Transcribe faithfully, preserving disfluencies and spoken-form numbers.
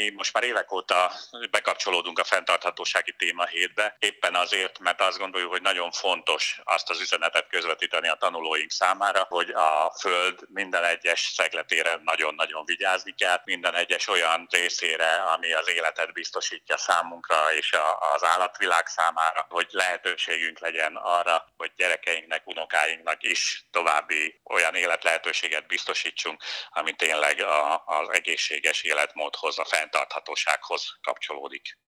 mi most már évek óta bekapcsolódunk a fenntarthatósági témahétbe, éppen azért, mert azt gondoljuk, hogy nagyon fontos azt az üzenetet közvetíteni a tanulóink számára, hogy a Föld minden egyes szegletére nagyon-nagyon vigyázni kell, minden egyes olyan részére, ami az életet biztosítja számunkra és az állatvilág számára, hogy lehetőségünk legyen arra, hogy gyerekeinknek, unokáinknak is további olyan életlehetőséget biztosítsunk, ami tényleg az egészséges életmódhoz, a fenntarthatósághoz kapcsolódik.